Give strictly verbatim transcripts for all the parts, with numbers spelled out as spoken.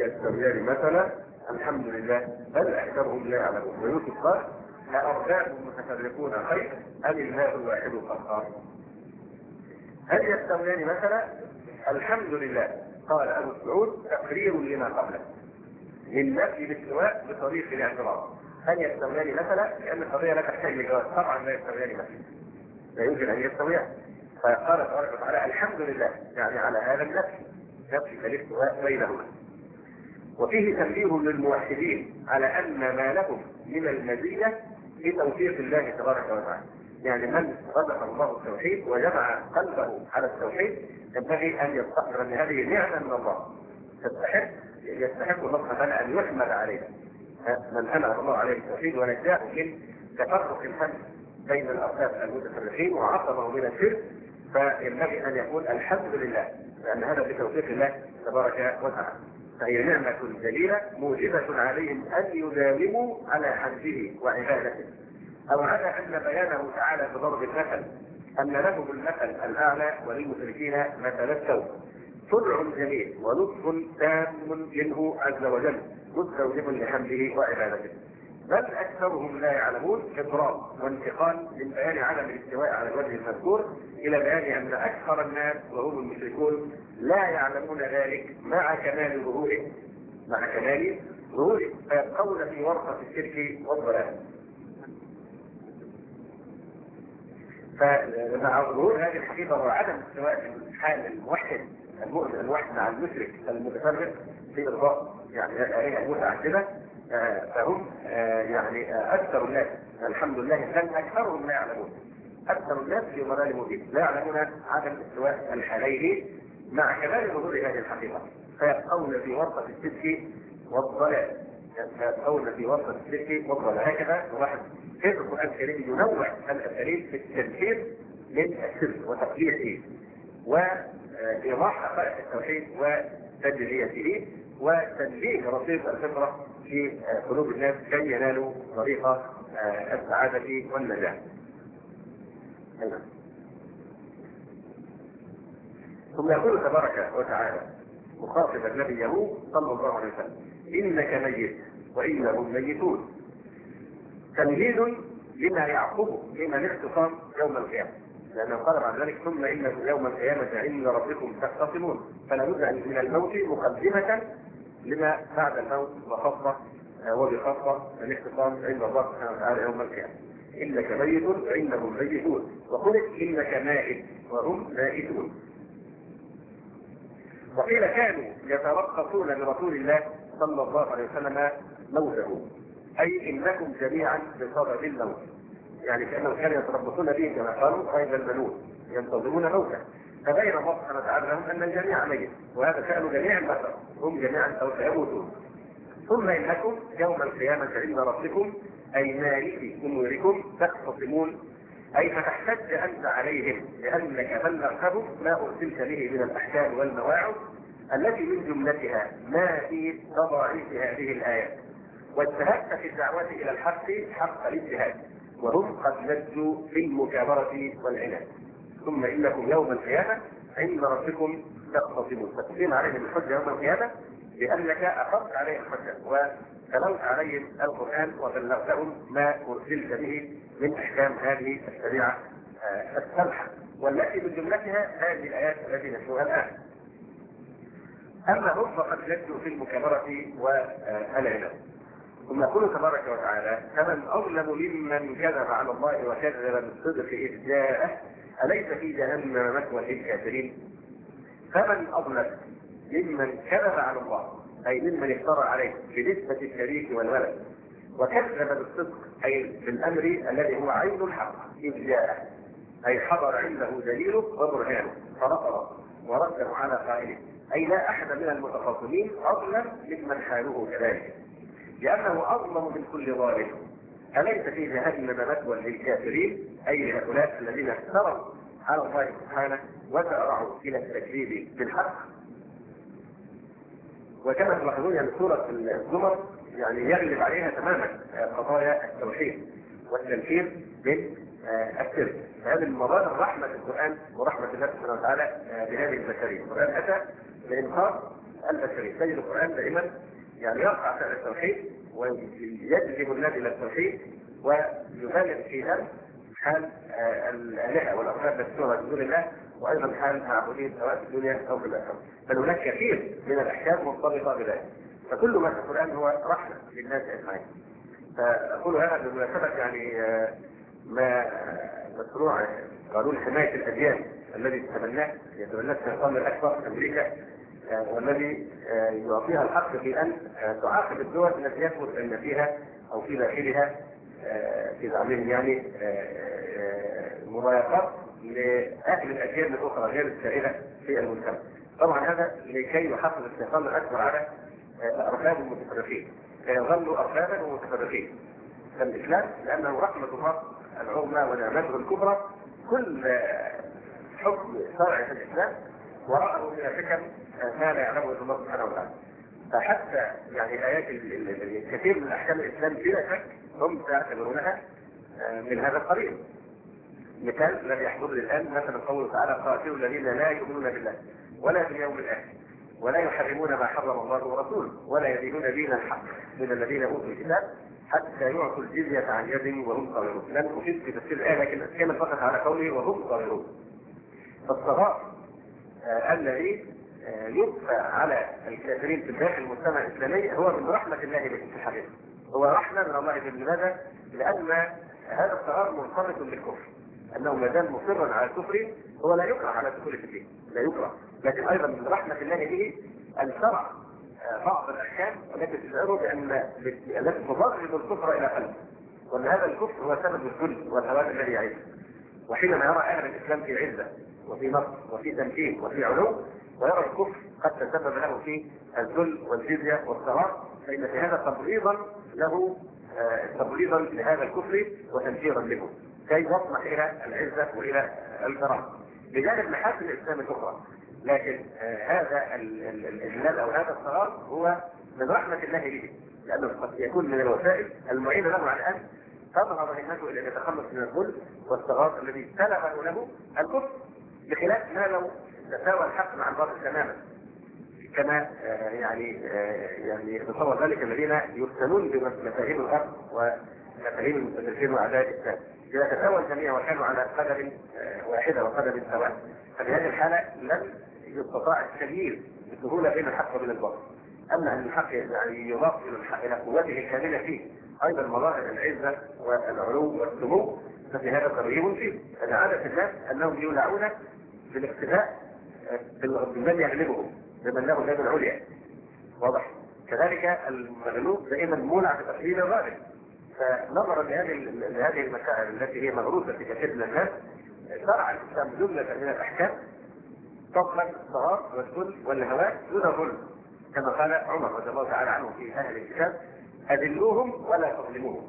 يستويان مثلا الحمد لله بل اكثرهم لا يعلمون. ويوسف قال أأرباب متفرقون خير أم الله الواحد القهار. هل يستويان مثلا؟ الحمد لله قال أبو سعود تقرير لما قبله من نفي الاستواء بطريق الاعتراض. هل يستويان مثلا؟ لأن القضية لا تحتاج لجواز، طبعا لا يستويان مثلا، لا يمكن أن يستويان. فقال تبارك وتعالى الحمد لله يعني على هذا النفي، نفي الاستواء بينهما. وفيه تنبيه للموحدين على أن ما لهم من المزية بتوفيق الله تبارك وتعالى. يعني من رزق الله التوحيد وجمع قلبه على التوحيد ينبغي أن يستحضر أن هذه نعمة من الله تستحق يستحق الله تعالى أن يحمد عليها. من أنعم الله عليه التوحيد ونجاه من تفرق الهم بين الأرباب المتفرقين وعصمه من الشرك، فينبغي أن يقول الحمد لله لأن هذا بتوفيق الله تبارك وتعالى. فهي نعمة جليلة موجبة عليهم أن يداوموا على حمده وعبادته، أو على أن بيانه تعالى بضرب المثل أن لهم المثل الأعلى وللمشركين مثل السوء. صنع جميل ولطف تام منه عز وجل مستوجب لحمده وعبادته. بل أكثرهم لا يعلمون. إضراب وانتقال من بيان عدم الاستواء على الوجه المذكور إلى بيان أن أكثر الناس وهم المشركون لا يعلمون ذلك مع كمال ظهوره مع كمال ظهوره فيبقون في ورطة الشرك والضلال. فمع ظهور هذه الحقيقة وعدم استواء حال الموحد المؤمن الواحد مع المشرك المتفرق في إرضاء يعني هي متعددة، فهم يعني أكثر الناس الحمد لله بل أكثرهم لا يعلمون. أكثر الناس في ضلال مبين لا يعلمون عدم استواء الحالين مع كمال ظهور هذه الحقيقة، فيبقون في ورطة الشرك والضلال فيبقون في ورطة الشرك والضلال. هكذا الواحد في القرآن الكريم ينوع الأساليب في التنفيذ من الشرك وتقليصه وإيضاح حقائق التوحيد وتجليته وتنبيه رصيد الفطرة في قلوب الناس كي ينالوا طريق السعادة والنجاح. ثم يقول تبارك وتعالى مخاطبا نبيه صلى الله عليه وسلم إنك ميت وإنهم ميتون. تمهيد لما يعقبه من الاختصام يوم القيامة، لأنه قال بعد ذلك ثم إن يوم القيامة عند ربكم تختصمون، فلا بد من الموت مقدمة لما بعد الموت وخاصة وبخاصة الاختصام عند الله سبحانه وتعالى يوم القيامة. إنك ميت وإنهم ميتون وقلت إنك مائت وهم مائتون. وقيل كانوا يترقصون لرسول الله صلى الله عليه وسلم موته، أي إنكم جميعا بصدد الموت، يعني كأنهم كانوا يتربصون به كما قالوا غير المنون ينتظرون موته. فبين الله سبحانه وتعالى لهم أن الجميع ميت وهذا شأن جميع البشر هم جميعا سوف يموتون. ثم إنكم يوم القيامة عند ربكم أي مالك أموركم تختصمون، أي فتحتج أنت عليهم لأنك بلغتهم ما أرسلت به من الأحكام والمواعظ التي من جملتها ما في تضاعيف هذه الآيات، واجتهدت في الدعوة إلى الحق حق الاجتهاد وهم قد نجوا في المكابرة والعناد. ثم إنكم يوم القيامة عند ربكم تختصمون، فتقيم عليهم الحجة يوم القيامة لأنك أخذت عليهم الحجة وتلوت عليهم القرآن وبلغتهم ما أرسلت به من أحكام هذه الشريعة السمحة والتي من جملتها هذه الآيات التي نتلوها الآن. أما هم فقد نجوا في المكابرة والعناد. ثم يقول تبارك وتعالى فمن أظلم ممن كذب على الله وكذب بالصدق إذ جاءه أليس في جهنم مثوى للكافرين. فمن أظلم ممن كذب على الله أي ممن افترى عليه بنسبة الشريك والولد وكذب بالصدق أي بالأمر الذي هو عين الحق إذ جاءه أي حضر عنده دليله وبرهانه فرفض ورده على قائله، أي لا أحد من المتخاصمين أظلم ممن حاله كذلك لأنه أظلم من كل ظالم. أليس في جهنم مثوى للكافرين أي هؤلاء الذين افتروا على الله سبحانه وسارعوا إلى التكذيب بالحق. وكما تلاحظون يعني سورة الزمر يعني يغلب عليها تماما قضايا التوحيد والتنفيذ بالشرك. هذه المظاهر رحمة القرآن ورحمة الله سبحانه وتعالى بهذه البشرية. القرآن أتى لإنقاذ البشريه. تجد القران دائما يعني يرفع شأن التوحيد ويجذب الناس الى التوحيد ويبالغ في ذلك حال الالهه والاصنام التي تعبد من دون الله، وايضا حال معبودين سواء في الدنيا او في الاخره. بل هناك كثير من الاحكام مرتبطه بذلك، فكل ما في القران هو رحمه للناس اجمعين. فاقول هذا بمناسبه يعني ما مشروع قانون حمايه الاديان الذي تتبناه يتبناه الشيطان الاكبر امريكا، والذي يعطيها الحق في ان تعاقب الدول التي يثبت ان فيها او في داخلها في زعمهم يعني مضايقات لاهل الاديان الاخرى غير السائله في المجتمع. طبعا هذا لكي يحافظ الشيطان الاكبر على ارباب المتفرقين، فيظلوا اربابا ومتفرقين. فالاسلام لانه رحمه الله العظمى ونعمته الكبرى، كل حكم شرعي في الاسلام وراءه من الحكم ما لا يعلمه الا الله سبحانه وتعالى. فحتى يعني ايات الكثير من احكام الاسلام بلا شك هم يعتبرونها من هذا القبيل. مثال الذي يحضرني الان مثلا قوله تعالى: قاتلوا الذين لا يؤمنون بالله ولا باليوم الاخر ولا يحرمون ما حرم الله ورسوله ولا يدينون دين الحق من الذين اوتوا الكتاب حتى يعطوا الجزيه عن يد وهم صاغرون. لن افيد في تفسير الايه لكن اتكلم فقط على قوله وهم صاغرون. فالصغار آه الذي آه يدفع على الكافرين في داخل المجتمع الاسلامي هو من رحمه الله بهم في الحقيقه. هو رحمه من الله بهم. لماذا؟ لان هذا الصغار مرتبط بالكفر، انه ما دام مصرا على الكفر هو لا يكره على الدخول في الدين، لا يكره، لكن ايضا من رحمه الله به ان شرع بعض الاحكام التي تشعره بان التي تضرب الكفر الى قلبه، وان هذا الكفر هو سبب الذل والهوان الذي يعيشه. وحينما يرى اهل الاسلام في عزه وفي نصر وفي تمكين وفي علو، ويرى الكفر قد تسبب له في الذل والجزيه والصغار، فان في هذا تبغيضا له، تبغيضا لهذا الكفر وتنفيرا له، كي يطمح الى العزه والى الكرامه بجانب محاسن الاسلام الاخرى. لكن آه هذا الاجلال او هذا الصغار هو من رحمه الله به، لانه قد يكون من الوسائل المعينه له على ان تظهر همته الى ان يتخلص من الظلم والصغار الذي سلبه له الكفر، بخلاف ما لو تساوى الحق مع الباطل تماما، كما آه يعني آه يعني يتصور ذلك الذين يفتنون بمفاهيم الارض ومفاهيم المستشرقين واعداء الاسلام. إذا تساوى الجميع وكانوا على قدم واحدة وقدم سواء، ففي هذه الحالة لن يستطاع التمييز بسهولة بين الحق وبين الباطل. أما أن الحق يعني يضاف إلى الحق إلى قوته الكاملة فيه أيضا مظاهر العزة والعلو والسمو، ففي هذا ترغيب فيه. أن عادة الناس أنهم يولعون بالاقتداء بالذي يغلبهم بمن له اليد العليا. واضح؟ كذلك المغلوب دائما مولع بتقليل الغالب. فنظرا لهذه لهذه المشاعر التي هي مغروسه في كثير من الناس، شرع الاسلام جمله من الاحكام تطلق الصغار والذل والهوان دون ظلم، كما قال عمر رضي الله تعالى عنه في اهل الكتاب: اذلوهم ولا تظلموهم.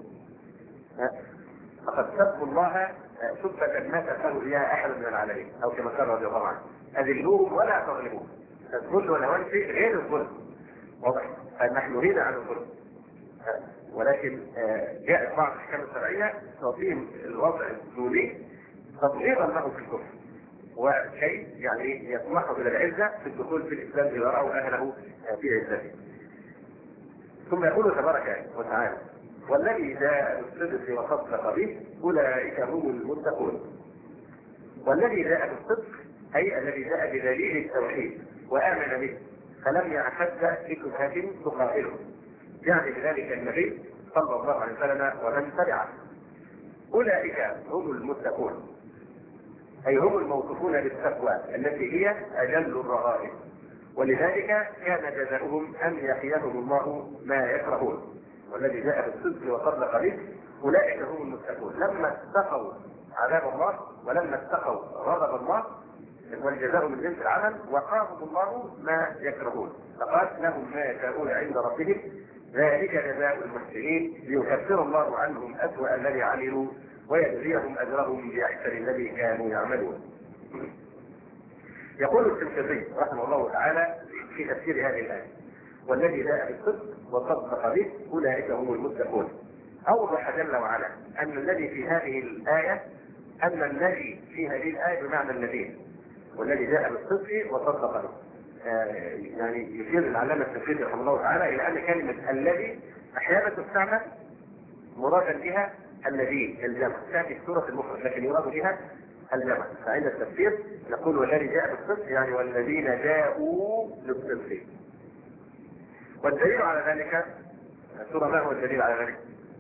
فقد سبوا الله سبة ما تفعل بها احد من العالمين، او كما قال رضي الله عنه: اذلوهم ولا تظلموهم. الذل والهوان شيء غير الظلم. واضح؟ فنحن نريد عن الظلم، ولكن جاءت بعض الاحكام الشرعيه تعطيهم الوضع الدولي تطبيقا له في الكفر، وشيء يعني يطمحوا الى العزه في الدخول في الاسلام اذا راوا اهله في عزته. ثم يقول تبارك وتعالى: والذي جاء بالصدق وصدق به اولئك هم المتقون. والذي جاء بالصدق اي الذي جاء بدليل التوحيد وامن به فلم يعتد بشبهه تقاتله، يعني بذلك النبي صلى الله عليه وسلم ومن تبعه. اولئك هم المتقون، اي هم الموصوفون بالتقوى التي هي اجل الرغائب، ولذلك كان جزاؤهم ان يحييهم الله ما يكرهون. والذي جاء بالصدق وصدق به اولئك هم المتقون، لما اتقوا عذاب الله ولما اتقوا غضب الله والجزاء من جنس العمل وقاهم الله ما يكرهون، فقال لهم ما يشاءون عند ربهم ذلك جزاء المحسنين ليكفر الله عنهم أسوأ الذي عملوا ويجزيهم أجرهم بأحسن الذي كانوا يعملون. يقول الشنقيطي رحمه الله تعالى في تفسير هذه الآية: والذي جاء بالصدق وصدق به أولئك هم المتقون. أوضح جل وعلا أن الذي في هذه الآية أن الذي في هذه الآية بمعنى الذين، والذي جاء بالصدق وصدق به، يعني يشير العلامة السفيدي رحمه الله تعالى إلى أن كلمة الذي أحيانا تستعمل مرادا بها الذين الجمع تأتي في سورة المفرد لكن يراد بها الجمع. فعند التفسير نقول والذي جاء بالصدق يعني والذين جاءوا بالصدق. والدليل على ذلك السورة ما هو الدليل على ذلك؟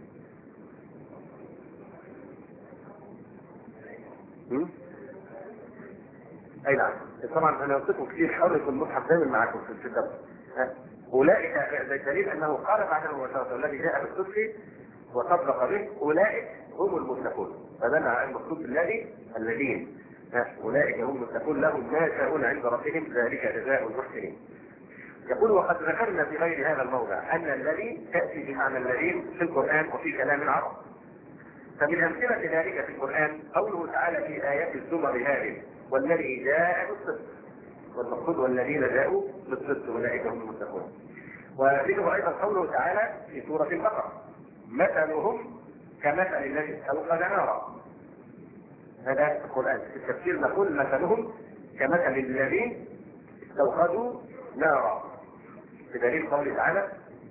اي نعم. طبعا انا قلت لكم كثير حاولوا يكون المصحف دايما معكم في الدرس. اولئك دليل انه قال بعده وشرط الذي جاء بالصدق وصدق به اولئك هم المتقون. فدل على المقصود بالذي الذين اولئك هم المتقون لهم ما يشاءون عند ربهم ذلك جزاء المحسنين. يقول وقد ذكرنا في غير هذا الموضع ان الذي تاتي بمعنى الذين في القران وفي كلام العرب. فمن امثله ذلك في القران قوله تعالى في ايات الزمر هذه والذي جاء بالصدق والمقصود والذين جاءوا بالصدق اولئك هم المتقون. وذكر ايضا قوله تعالى في سوره البقره مثلهم كمثل الذي استوقد نارا. هذا في القران. في التفسير نقول مثلهم كمثل الذين استوقدوا نارا بدليل قوله تعالى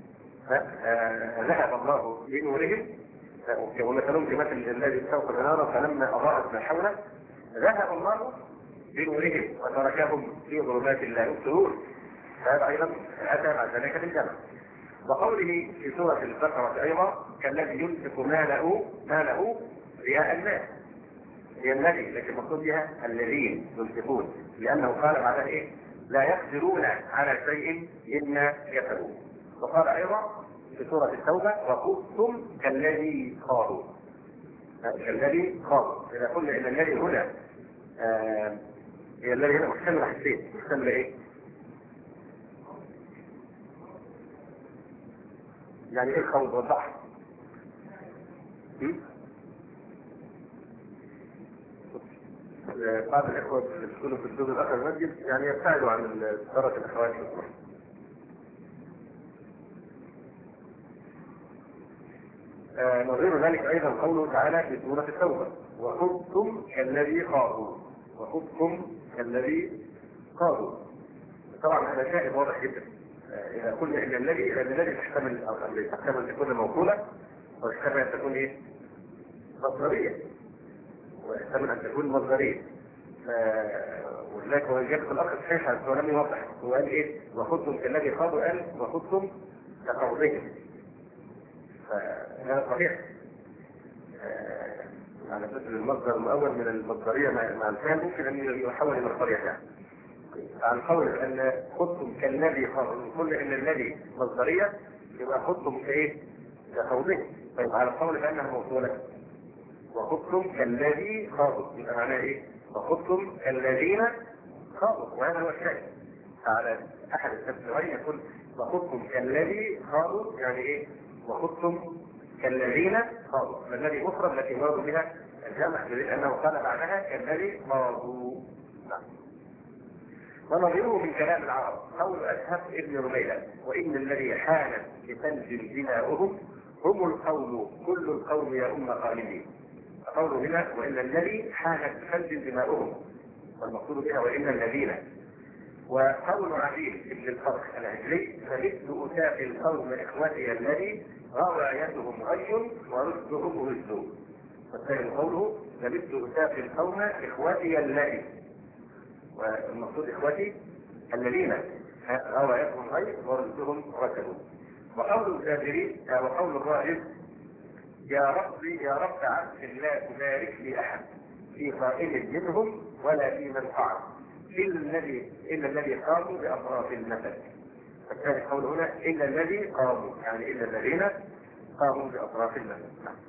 ذهب الله بنورهم ومثلهم كمثل الذي استوقد نارا فلما اضاءت ما حوله ذهب الله بنورهم وتركهم في ظلمات لا يبصرون. هذا ايضا اتى بعد ذلك بالجمع. وقوله في سوره البقره ايضا كالذي ينفق ماله ماله رئاء الناس هي الذي لكن المقصود بها الذين ينفقون لانه قال بعدها ايه لا يقدرون على شيء الا يفعلوا. وقال ايضا في سوره التوبه وكنتم كالذي خاضوا كالذي خاضوا. اذا قلنا ان الذي هنا آه هي الذي هنا محتمله حسين محتمله ايه؟ يعني ايه الخوض والبحر؟ بعض الاخوه يدخلوا في الجزء الاخر من المسجد يعني يبتعدوا عن درجه الاخوات في الصبح. آه نظير ذلك ايضا قوله تعالى في سوره التوبه وخذتم كالذي خاضوا وخذتم كالذي خاضوا. طبعا هذا شاهد واضح جدا. آه اذا قلنا ان الذي الذي تحتمل او تحتمل ان تكون موصوله وتحتمل ان تكون ايه؟ مصدريه ويحتمل ان تكون مصدريه. ولذلك هو جاب في الاخر صحيح ولم يوضح هو قال ايه؟ وخذتم كالذي خاضوا قال وخذتم كخوضهم. فهذا صحيح. آه على فكرة المصدر المؤول من المصدرية مع الفعل ممكن أن يحول إلى مصدرية يعني. عن قول أن خذتم كالذي خاضوا كل إن الذي مصدرية يبقى خذتم كإيه؟ كخوضهم. طيب على قول بأنها موصولة وخذتم كالذي خاضوا يبقى معناه إيه؟ وخذتم كالذين خاضوا وهذا هو الشيء. على أحد التفسيرين يقول وخذتم كالذي خاضوا يعني إيه؟ وخذتم كالذين خاضوا. فالذي مفرد التي مرادوا بها الجمع لأنه قال بعدها كالذي خاضوا. ونظيره من كلام العرب قول أشهب ابن رميلة وإن الذي حانت لتنزل دماؤهم هم القوم كل القوم يا أم خالدين. قوله هنا وإن الذي حانت لتنزل دماؤهم والمقصود بها وإن الذين. وقول عبيد ابن الفرخ العجلي فمثل أساق القوم إخوتي الذي غوايتهم غي ورشدهم رشد. فالثاني قوله فمثل أساق القوم إخوتي الذي والمقصود إخوتي الذين غوايتهم غي ورشدهم رشد. وقول الزاجري وقول الراهب يا ربي يا رب عبد لا تبارك لي أحد في قائل منهم ولا في من فعل إلا الذي إلا الذي قاموا بأطراف المثل. فالثاني قول هنا إلا الذي قاموا يعني إلا الذين قاموا بأطراف المثل.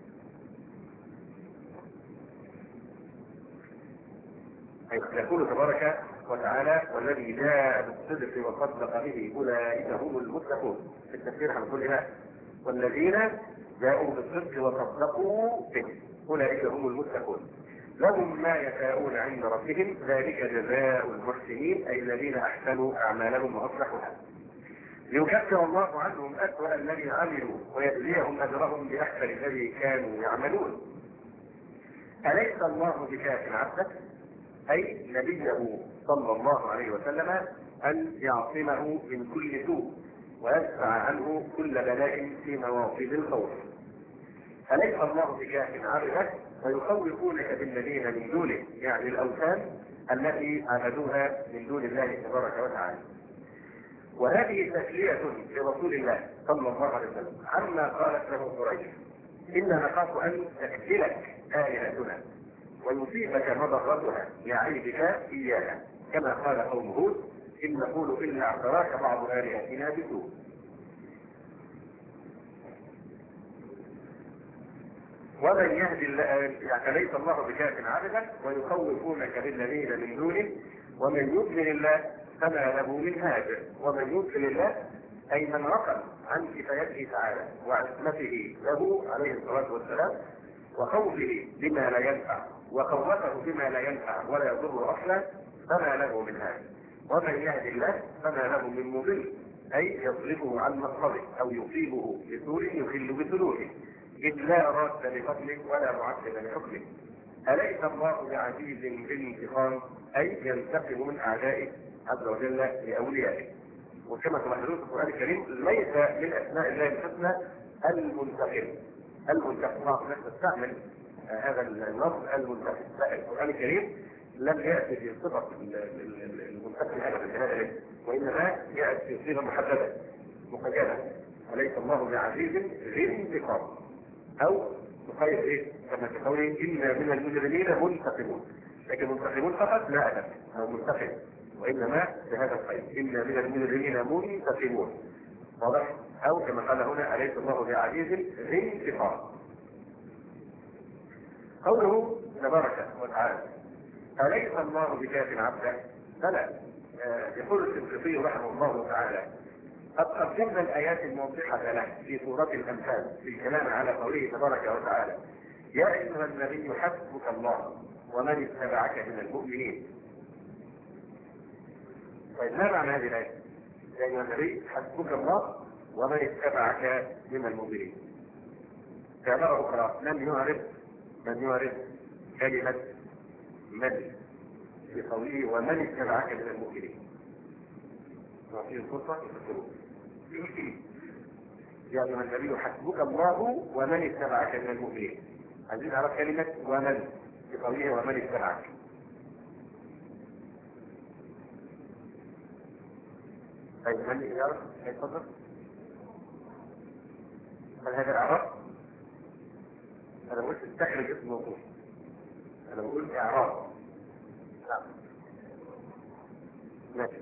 يقول تبارك وتعالى والذي جاء بالصدق وصدق به أولئك هم المتقون. في التفسير هنقول هنا والذين جاءوا بالصدق وصدقوا به أولئك هم المتقون لهم ما يشاءون عند ربهم ذلك جزاء المحسنين أي الذين أحسنوا أعمالهم وأصلحوها ليكفر الله عنهم أسوأ الذي عملوا ويجزيهم أجرهم بأحسن الذي كانوا يعملون. أليس الله بكاف عبده أي نبيه صلى الله عليه وسلم أن يعصمه من كل سوء ويدفع عنه كل بلاء في مواطن الخوف. أليس الله بكاف عبده ويخوفونك بالذين من دونه، يعني الأوثان التي عبدوها من دون الله تبارك وتعالى. وهذه تسلية لرسول الله صلى الله عليه وسلم عما قالت له قريش: إنا نخاف أن تكفلك آلهتنا ويصيبك مضرتها لعيبك إياها، كما قال قوم هود: إن نقول إلا اعتراك بعض آلهتنا بسوء. ومن يهدي الله، يعني ليس الله بكاف عبدا ويخوفونك بالذين من دونه ومن يضلل الله فما له من هاد. ومن يضلل الله أي من رقم عن كفايته تعالى وعصمته له عليه الصلاة والسلام وخوفه بما لا ينفع وخوفه بما لا ينفع ولا يضر أصلا فما له من هاد. ومن يهدي الله فما له من مضل، أي يصرفه عن مقصده أو يصيبه بسوء يخل بسلوكه، إذ لا راد لفضله ولا معقب لحكمه. أليس الله بعزيز بالانتقام، أي ينتقم من أعدائه عز وجل لأوليائه. وكما تلاحظون في القرآن الكريم ليس من أسماء الله الحسنى المنتقم. المنتقم نستعمل هذا اللفظ المنتقم، القرآن الكريم لم يأتي في صفة المنتقم أبدا بهذا الاسم، وإنما يأتي في صيغة محددة مقيدة. أليس الله بعزيز ذي انتقام، أو تقيد إيه كما تقول إن من المجرمين منتقمون، لكن منتقمون فقط لا أدب أو منتقم، وإنما بهذا القيد إن من المجرمين منتقمون. واضح؟ أو كما قال هنا: أليس الله بعزيز ذي انتقام. قوله تبارك وتعالى: أليس الله بكاف عبده؟ فلا. يقول الشنقيطي رحمه الله تعالى: قد قدمنا الآيات الموضحة له في سورة الأنفال في الكلام على قوله تبارك وتعالى: يا أيها النبي حسبك الله ومن اتبعك من المؤمنين. طيب ما معنى هذه الآية؟ يا أيها النبي حسبك الله ومن اتبعك من المؤمنين. في عبارة أخرى: من يعرف من يعرف كلمة من في قوله ومن اتبعك من المؤمنين. نعطيه الفرصة يفكرون. يا أيها النبي حسبك الله ومن اتبعك من المؤمنين. عايزين نعرف كلمة ومن في قوله ومن اتبعك. طيب من يعرف؟ يتفضل. هل هذا إعراب؟ أنا قلت استخرج اسم موضوع. أنا بقول إعراب. نعم. ماشي.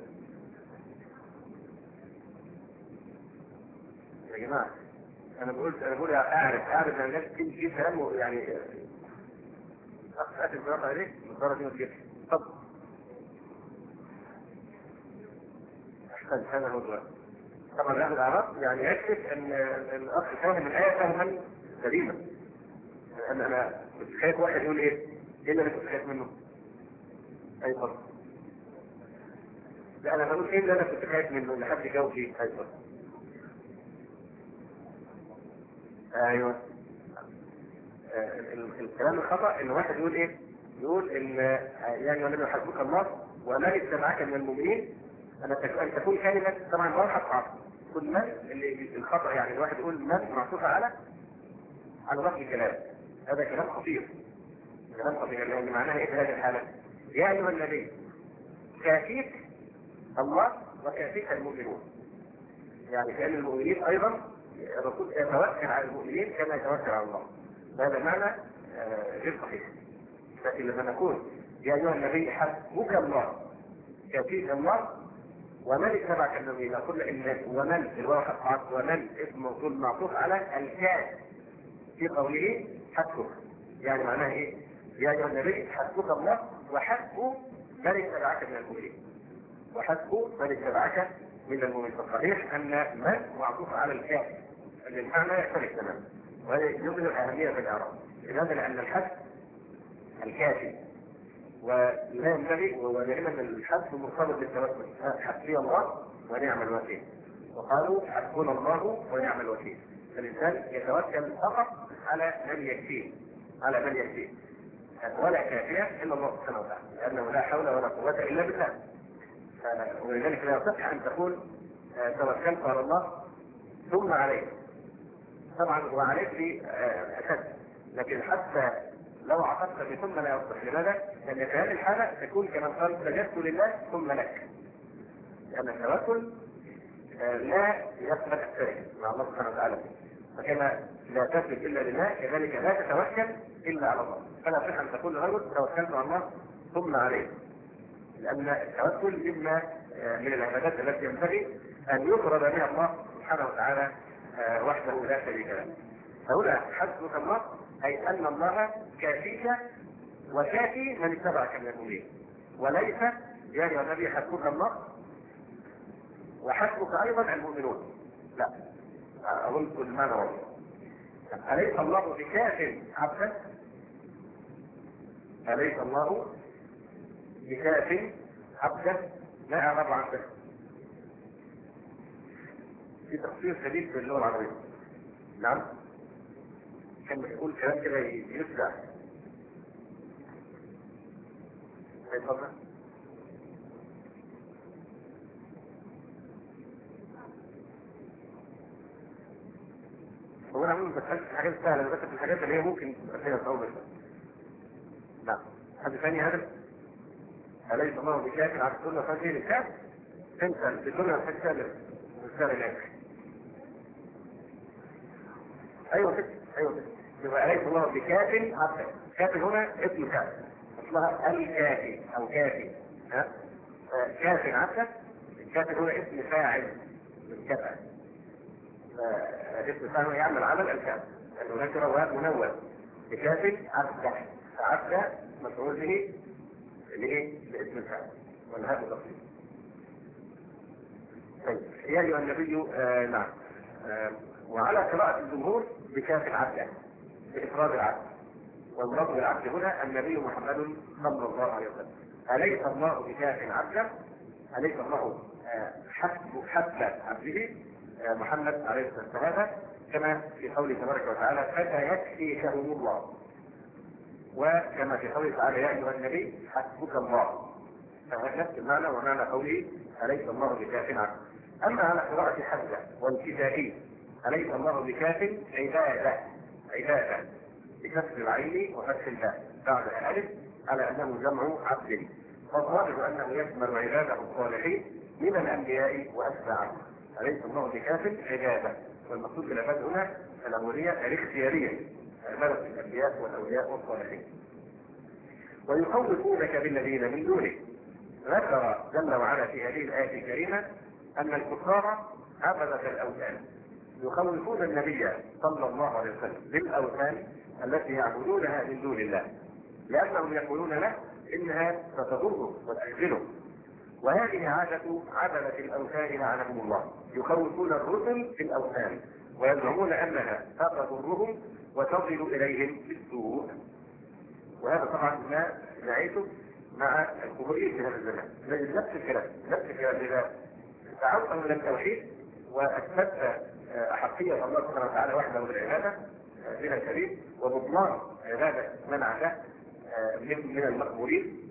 يا جماعة أنا بقول أنا بقول أعرف أعرف أن الناس في كلام يعني أقصد البراءة عليه من درجة من كده. طب أحسن هذا هو الجواب. طبعا هذا الأعراب يعني يكشف أن الأخ فاهم الآية فهما سليما. لأن أنا كنت خايف واحد يقول إيه؟ إيه اللي أنا كنت خايف منه؟ أي فرق. لا أنا بقول إيه اللي أنا كنت خايف منه اللي حد يجاوب فيه؟ أي فرق. ايوه. آه الكلام الخطا ان واحد يقول ايه؟ يقول ان يعني النبي حسبك الله ومن اتبعك من المؤمنين ان تكون كلمه طبعا مرحب عصر كل من اللي الخطا، يعني الواحد يقول من معطوفه على على رفع الكلام. هذا كلام خطير. كلام خطير لان معناها ايه في هذه الحاله؟ يا ايها النبي كافيك الله وكافيك المؤمنون. يعني كان المؤمنين ايضا الرسول يتوكل على المؤمنين كما يتوكل على الله. هذا معنى غير صحيح. لكن لما نقول يا ايها النبي حسبك الله كافيك الله ومن اتبعك من المؤمنين، نقول ان ومن الواقع ومن اسم موصول معطوف على الكاف في قوله حسبك. يعني معناها ايه؟ يا ايها النبي حسبك الله وحسب من اتبعك من المؤمنين. وحسب من اتبعك من المؤمنين. الصحيح ان من معطوف على الكاف المعنى يختلف تماما، وهذا يظهر اهميه في الاعراب. لماذا؟ لان الحسب الكافي ولا ينبغي، ودائما الحسب مرتبط بالتوكل. حسبي الله ونعم الوكيل. وقالوا حسبنا الله ونعم الوكيل. الانسان يتوكل فقط على من يكفيه، على من يكفيه، ولا كافيه الا الله سبحانه وتعالى، لانه لا حول ولا قوه الا بالله. ولذلك لا يصح ان تقول توكلت على الله ثم عليه. طبعا وعليك في اشد، لكن حتى لو عطفت بثم لا يصح. لماذا؟ لان في هذه الحاله تكون كما قال سجدت لله ثم لك، لان التوكل لا يقبل الشرك مع الله سبحانه وتعالى، فكما لا تسجد الا لله كذلك لا تتوكل الا على الله. فلا يصح ان تقول لرجل توكلت على الله ثم عليه، لان التوكل اما من العبادات التي ينبغي ان يفرد بها الله سبحانه وتعالى وحده لا شريك له. فهنا حسبك الله اي ان الله كافيك وكافي من اتبعك من المؤمنين، وليس يا ايها النبي حسبك الله وحسبك ايضا المؤمنون. لا، اظن كل ما نرى. اليس الله بكاف عبده؟ اليس الله بكاف عبده؟ لا اعرف عبده. في تفسير شديد في اللغه العربيه. نعم، كان يقول كلام كده يفزع. اتفضل. هو انا عموما بتحس في الحاجات السهله، بس في الحاجات اللي هي ممكن تبقى فيها صعوبه. نعم. حد ثاني هذا؟ أليس الله بكاف على كل فجر الكاف؟ انت بدون الحساب والسهل لك. ايوه كده، ايوه كده. يبقى أليس الله بكاف عبده. كاف هنا اسم كاف، اصلها الكافي او كافي. ها؟ كاف عبده. الكاف هنا اسم فاعل من كفى. اسم فاعل يعمل عمل الكاف، لانه ذكر وهاب منون. بكاف عبده، فعبده مفعول به لإيه؟ لاسم الفاعل، والهاء مضاف. طيب، يا أيها النبي آه نعم آه وعلى قراءة الجمهور بكاف العبد بإفراد العبد، والمراد بالعبد هنا النبي محمد صلى الله عليه وسلم. أليس الله بكاف عبده؟ أليس الله آه حسب حسب عبده آه محمد عليه الصلاة والسلام، كما في قوله تبارك وتعالى فسيكفيكهم الله، وكما في قوله تعالى يا ايها النبي حسبك الله. فهذا نفس المعنى ومعنى قوله اليس الله بكاف عبده. اما على قراءة حمزة والكسائي اليس الله بكاف عبادة، عبادة بكسر العين وفتح الباء بعد الالف على انه جمع عبد، فالظاهر انه يشمل عباده الصالحين من الانبياء واتباعهم. اليس الله بكاف عبادة، والمقصود بالعبادة هنا الاولية الاختيارية، عبادة الأنبياء والأولياء والصالحين. ويخوفونك بالذين من دونه. ذكر جل وعلا في هذه الآية الكريمة أن الكفار عبدة الأوثان يخوفون النبي صلى الله عليه وسلم بالأوثان التي يعبدونها من دون الله، لأنهم يقولون له إنها ستضره وتخذله. وهذه عادة عبدة الأوثان لعنهم الله، يخوفون الرسل بالأوثان ويزعمون أنها ستضرهم وتصل إليهم بالسوء. وهذا طبعا ما نعيشه مع الكفريين في هذا الزمان، نفس الكلام نفس الكلام. إذا دعوت إلى التوحيد وأثبت أحقية الله سبحانه وتعالى وحده بالعبادة من الكريم وبطلان عبادة من عداه من من المقبولين،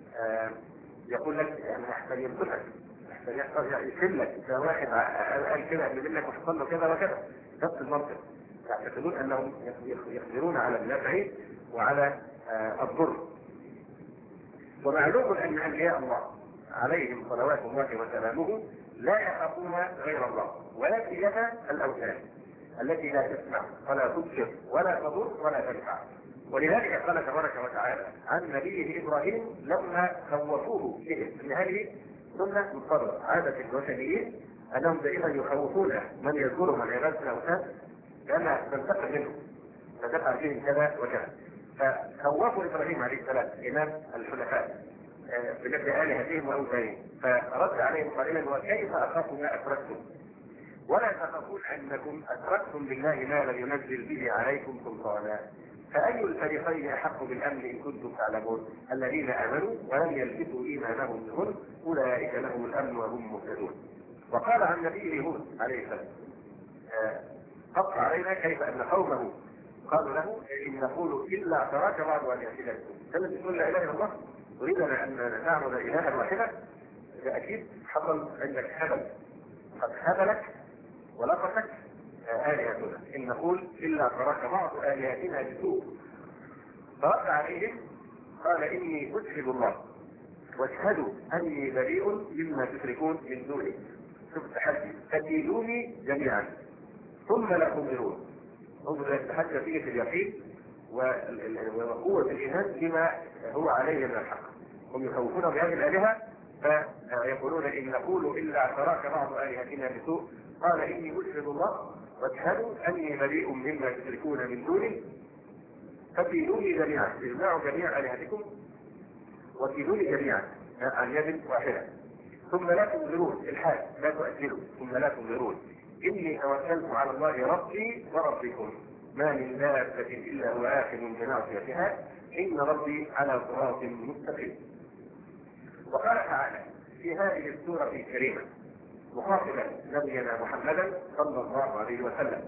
يقول لك يعني احسن ينقذك، احسن يحصل يسلك، اذا واحد قال كده قبل منك وحصل له كذا وكذا، نفس المنطق. يعتقدون انهم يقدرون على النفع وعلى الضر. ومعلوم ان انبياء الله عليهم صلوات الله وسلامه لا يخافون غير الله ولا سيما الاوثان التي لا تسمع ولا تبصر ولا تضر ولا تنفع. ولذلك قال تبارك وتعالى عن نبيه ابراهيم لما خوفوه به، ان هذه سنه مضطرده عاده الوثنيين انهم دائما يخوفون من يذكرهم عن عباده الاوثان لانها تنتقل منه فتقع فيهم كذا وكذا. فخوفوا ابراهيم عليه السلام امام الحنفاء بجد الهتهم واوثانهم، فرد عليهم قائلا وكيف اخاف ما اشركتم ولا تخافون انكم اشركتم بالله ما لم ينزل به عليكم سلطانا، فأي الفريقين أحق بالأمن إن كنتم تعلمون الذين آمنوا ولم يلبسوا إيمانهم بظلم أولئك لهم الأمن وهم مهتدون. وقال عن نبيه هود عليه السلام قطع علينا كيف أن قومه قالوا له إن نقول إلا اعتراك بعض أن يأتينا الذي تقول لا إله إلا الله تريدنا أن نعبد إلها واحدا، أكيد حصل عندك هبل، قد هبلك ولقتك آلهتنا إن نقول إلا ترك بعض آلهتنا بسوء. فرد عليهم قال إني أشهد الله واشهدوا أني بريء مما تشركون من دونه. شوف التحدي، فكيدوني جميعا ثم لا تنظرون. انظر التحدي فيه في اليقين وقوة الإيمان بما هو عليه من الحق. هم يخوفون بهذه الآلهة فيقولون إن نقول إلا اعتراك بعض آلهتنا بسوء. قال إني أشهد الله واشهدوا أني بريء مما تشركون من دونه فكيدوني جميعا، اجمعوا جميع آلهتكم وكيدوني جميعا عن يد واحدة ثم لا تنظرون. الحال لا تؤجلوا ثم لا تنظرون. إني توكلت على الله ربي وربكم ما من دابة إلا هو آخذ بناصيتها إن ربي على صراط مستقيم. وقال تعالى في هذه السورة الكريمة مخاطبا نبينا محمدا صلى الله عليه وسلم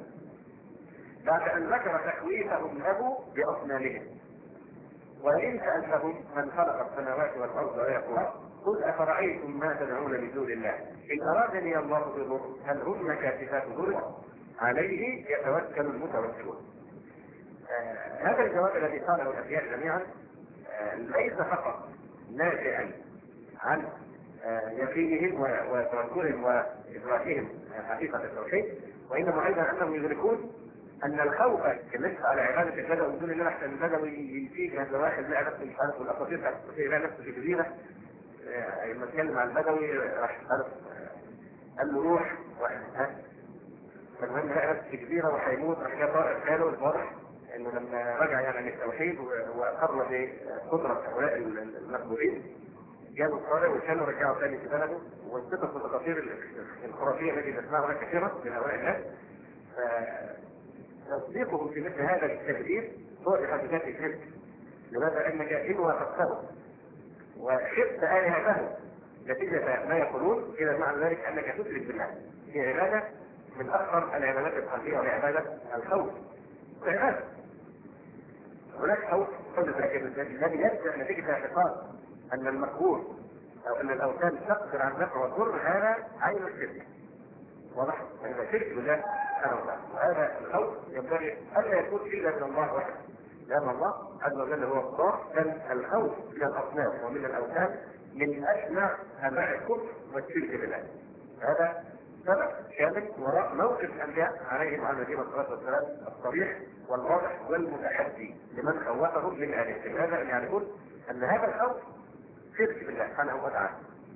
بعد أن ذكر تخويفهم له بأصنامهم: وإن سألتهم من خلق السماوات والأرض ويقول قل أفرأيتم ما تدعون من دون الله إن أرادني الله بضر هل هن كاشفات ضر عليه يتوكل المتوكلون. آه هذا الجواب الذي قاله الأنبياء جميعا آه ليس فقط ناشئا عن آه يقينهم وتوكلهم وإدراكهم حقيقة التوحيد، وإنما أيضا أنهم يدركون أن الخوف كالنسبة على عبادة البدوي من دون الله أحسن البدوي يجيك هذا واحد لقى نفسه مش عارف والأساطير لقى نفسه في جزيرة. لما اتكلم عن البدوي راح قال له روح واحد ها فالمهم لقى نفسه في جزيرة وهيموت. راح جاء طارق قاله واضح إنه لما رجع يعني عن التوحيد وأقر بقدرة هؤلاء المقبولين جابوا الطارق وكانوا رجعوا ثاني في بلده. والقصص والأساطير الخرافية التي تسمعها كثيرة من هؤلاء الناس تصديقهم في مثل هذا التبرير هو بحد ذاته شرك. لماذا؟ انك ان وافقته وشركت آلهته نتيجة ما يقولون إذا معنى ذلك أنك تشرك بالله في عبادة من أكثر العبادات القلبية وهي عبادة الخوف. وعبادة هناك خوف قلت الذي يبدأ نتيجة اعتقاد أن المقبول أو أن الأوثان تقدر عن نفع والضر هذا عين الشرك. واضح؟ هذا شرك بالله سبحانه وتعالى. وهذا الخوف ينبغي ألا يكون إلا من الله وحده، لأن الله عز وجل هو الضار. بل الخوف من الأصنام ومن الأوثان من أشنع أنواع الكفر والشرك بالله. هذا سبب كامل وراء موقف الأنبياء عليهم على نبينا الصلاة والسلام الصريح والواضح والمتحدي لمن خوفهم من آلهتهم. هذا يعني يقول أن هذا الخوف شرك بالله سبحانه وتعالى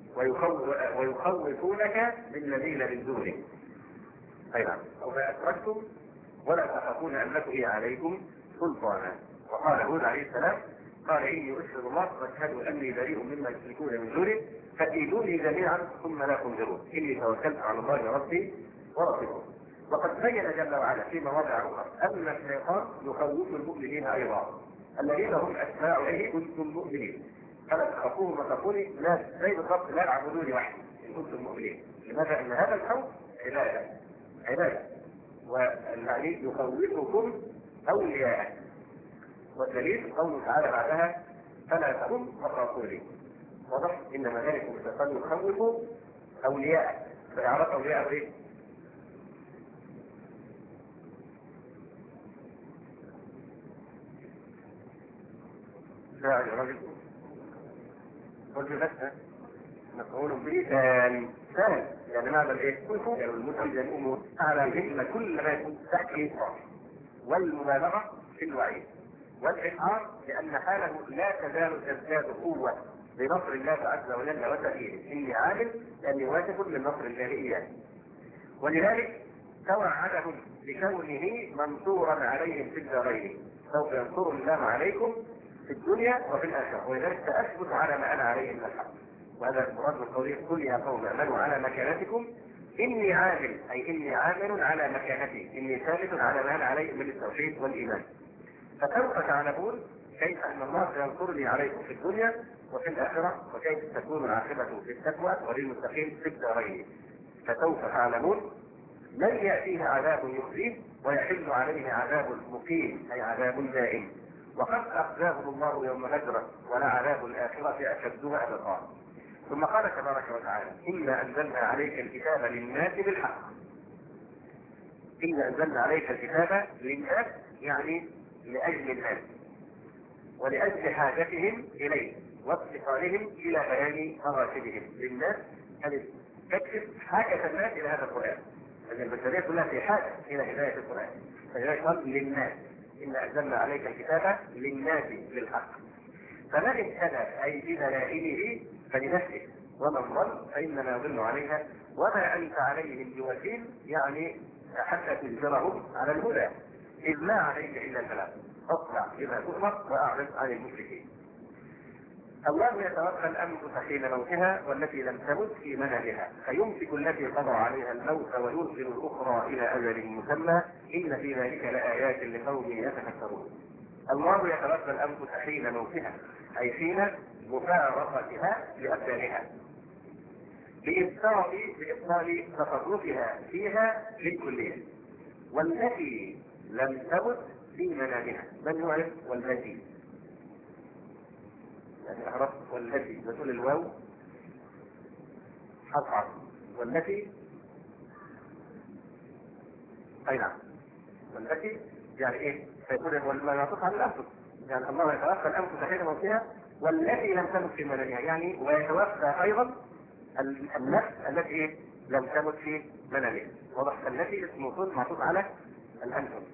ويخوفونك بالذين من دونه. أي نعم. وما أشركتم ولا تخافون أن لكم عليكم سلطانا. وقال هود عليه السلام قال إني أشهد الله واشهدوا أني بريء مما يشركون من دونه فكيدوني جميعا ثم لا تنظرون إني توكلت على الله ربي وربكم. وقد بين جل وعلا في مواضع أخرى أن الشيطان يخوف المؤمنين أيضا الذين هم أتباع إليه كنتم مؤمنين فلا تخافوهم وتقولي لا زي بالضبط لا تعبدوني وحدي إن كنتم مؤمنين. لماذا؟ أن هذا الخوف عبادة عبادة والمعني يخوفكم أولياء. والدليل قوله تعالى بعدها فلا تكن وخافوني. واضح؟ إنما ذلك الشيطان يخوف أولياء. فإعراض أولياء إيه؟ لا يا راجل رجل بس مفعول به ثاني ثاني يعني معنى الايه؟ يعني المسلم الامور على ذكر كل ما يكون تحت الإشعار والمبالغه في الوعيد والإشعار لأن حاله لا تزال تزداد قوة بنصر الله عز وجل وتأييده. إني عامل لأني واثق من نصر الله إياه. ولذلك توعدهم بكونه منصورا عليهم في الدارين سوف ينصر الله عليكم في الدنيا وفي الآخرة. ولذلك تأثبت على ما أنا عليه من الحق. وهذا المراد من قوله قل يا قوم اعملوا على مكانتكم إني عامل أي إني عامل على مكانتي إني ثابت على ما أنا عليه من التوحيد والإيمان. فسوف تعلمون كيف أن الله سينصرني عليكم في الدنيا وفي الآخرة وكيف تكون العاقبة في التقوى وللمتقين في الدارين. فسوف تعلمون من يأتيه عذاب يخزيه ويحل عليه عذاب مقيم أي عذاب دائم. وقد أخزاهم الله يوم هجرة ولا عذاب الآخرة أشدها أبقى. ثم قال تبارك وتعالى إنا أنزلنا عليك الكتاب للناس بالحق. إنا أنزلنا عليك الكتاب للناس يعني لأجل الناس ولأجل حاجتهم إليه واتصالهم إلى بيان مراتبهم للناس، أن تكشف حاجة الناس إلى هذا القرآن، لأن البشرية كلها في حاجة إلى هداية القرآن. فلذلك قال للناس إنا أنزلنا عليك الكتاب للناس بالحق. فمن اهتدى أي بدلائله فلنفسه ومن ضل فإنما يضل عليها وما أنت عليهم بوكيل، يعني حتى تجبرهم على الهدى إذ لا عليك إلا البلاغ فاصدع بما تؤمر وأعرض عن المشركين. الله يتوفى الأنفس حين موتها والتي لم تمت في منامها فيمسك التي قضى عليها الموت ويرسل الأخرى إلى أجل مسمى إن في ذلك لآيات لقوم يتفكرون. الله يتوفى الأنفس حين موتها أي حين مفارقتها لأبدانها بإبطال بإبطال تصرفها فيها للكلية، والتي لم تمت في منامها. من يعرف والتي؟ يعني أعرف والتي مثل الواو أصعب والتي أي نعم والتي يعني إيه؟ فيقول ما يعطف عن الأنفس، يعني الله يتوفى الأنفس حين موتها والتي لم تمت في منامها، يعني ويتوفى أيضا النفس التي إيه؟ لم تمت في منامها. واضح؟ التي اسم موصول معطوف على الأنفس.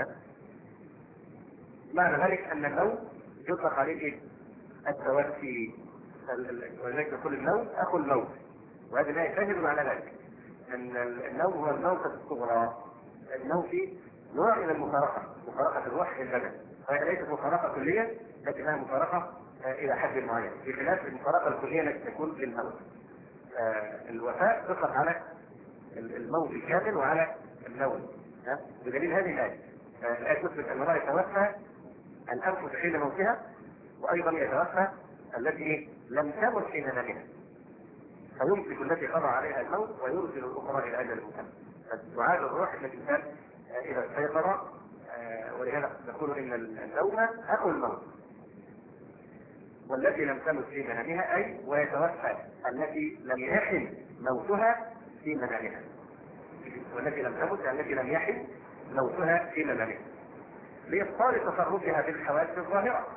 معنى ذلك أن النوم يطلق عليه إيه؟ التوفي، ولذلك كل النوم أخو الموت، وهذا لا يفهم على ذلك أن النوم هو الموتة الصغرى. النوم فيه نوع من المفارقة، مفارقة الروح للبدن، وهي ليست مفارقة كلية لكنها مفارقة إلى حد معين، بخلاف المفارقة الكلية التي تكون للموت. الوفاء تطلق على الموت الكامل وعلى النوم، بدليل هذه الآية. الآية تثبت أن الله يتوفى الأنفس حين موتها وأيضا يتوفى التي لم تمت في منامها فيمسك التي قضى عليها الموت ويرسل الأخرى إلى أجل مسمى. فتعاد الروح التي كان إذا استيقظ، ولهذا نقول إن النوم أخو الموت. والتي لم تمت في منامها أي ويتوفى التي لم يحن موتها في منامها، والتي لم تمت التي لم يحن موتها في منامها لإبطال تصرفها بالحواس الظاهرة.